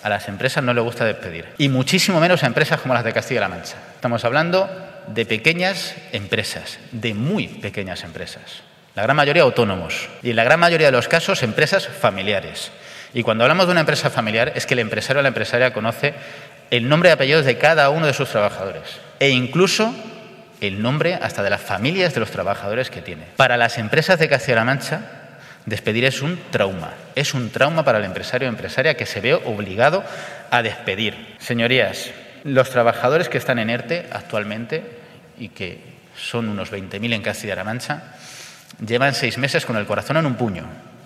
A las empresas no les gusta despedir. Y muchísimo menos a empresas como las de Castilla-La Mancha. Estamos hablando de pequeñas empresas, de muy pequeñas empresas. La gran mayoría autónomos. Y en la gran mayoría de los casos, empresas familiares. Y cuando hablamos de una empresa familiar, es que el empresario o la empresaria conoce el nombre y apellidos de cada uno de sus trabajadores. E incluso el nombre hasta de las familias de los trabajadores que tiene. Para las empresas de Castilla-La Mancha, despedir es un trauma. Es un trauma para el empresario o empresaria que se ve obligado a despedir. Señorías, los trabajadores que están en ERTE actualmente, y que son unos 20.000 en Castilla-La Mancha, llevan 6 meses con el corazón en un puño.